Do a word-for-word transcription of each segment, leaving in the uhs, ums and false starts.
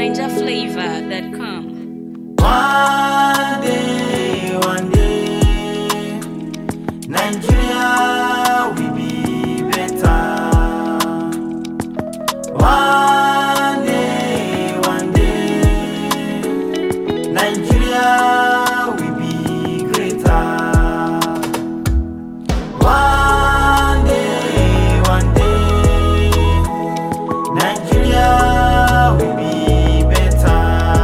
ninja flavor dot com. One day, one day, Nigeria will be better. One day, one day, Nigeria will be greater. One day, one day, Nigeria will be better.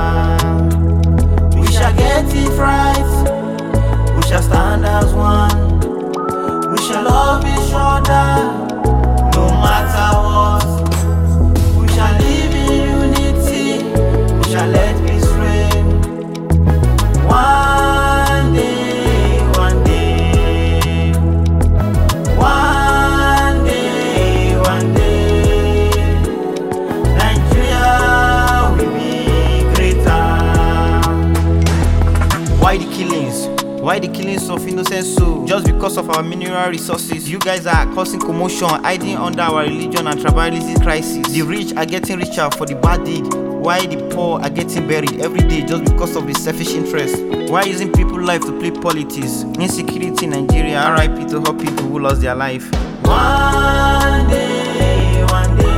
We shall get it right. We shall stand as one. We shall love each other, no matter what. We shall live in unity. We shall let peace reign. One day, one day, one day, one day, Nigeria will be greater. Why the killings? Why the killings of innocent souls? Just because of our mineral resources. You guys are causing commotion, hiding under our religion and tribalism crisis. The rich are getting richer for the bad deed, while the poor are getting buried every day just because of the selfish interest. Why using people's life to play politics? Insecurity in Nigeria, R I P to all people who lost their life. One day, one day,